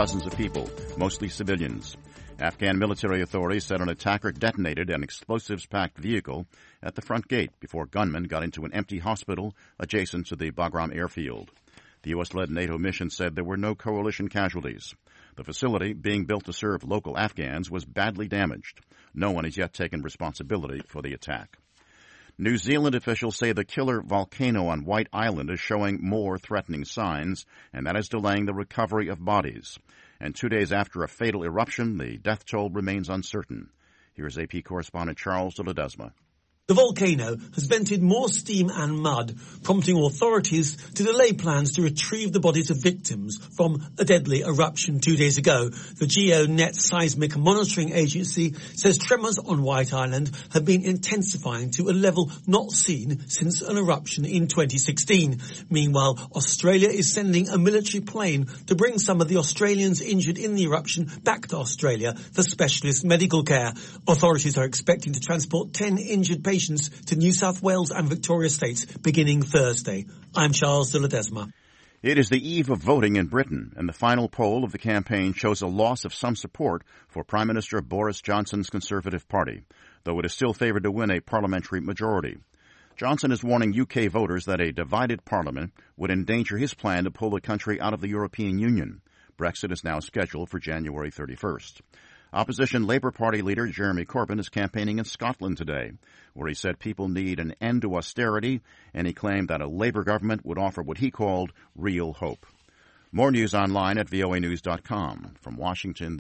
dozens of people, mostly civilians. Afghan military authorities said an attacker detonated an explosives-packed vehicle at the front gate before gunmen got into an empty hospital adjacent to the Bagram airfield. The U.S.-led NATO mission said there were no coalition casualties. The facility, being built to serve local Afghans, was badly damaged. No one has yet taken responsibility for the attack. New Zealand officials say the killer volcano on White Island is showing more threatening signs, and that is delaying the recovery of bodies. And 2 days after a fatal eruption, the death toll remains uncertain. Here's AP correspondent Charles de Ledesma. The volcano has vented more steam and mud, prompting authorities to delay plans to retrieve the bodies of victims from a deadly eruption 2 days ago. The GeoNet Seismic Monitoring Agency says tremors on White Island have been intensifying to a level not seen since an eruption in 2016. Meanwhile, Australia is sending a military plane to bring some of the Australians injured in the eruption back to Australia for specialist medical care. Authorities are expecting to transport 10 injured patients to New South Wales and Victoria states beginning Thursday. I'm Charles de Ledesma. It is the eve of voting in Britain, and the final poll of the campaign shows a loss of some support for Prime Minister Boris Johnson's Conservative Party, though it is still favoured to win a parliamentary majority. Johnson is warning UK voters that a divided parliament would endanger his plan to pull the country out of the European Union. Brexit is now scheduled for January 31st. Opposition Labour Party leader Jeremy Corbyn is campaigning in Scotland today, where he said people need an end to austerity, and he claimed that a Labour government would offer what he called real hope. More news online at voanews.com. From Washington,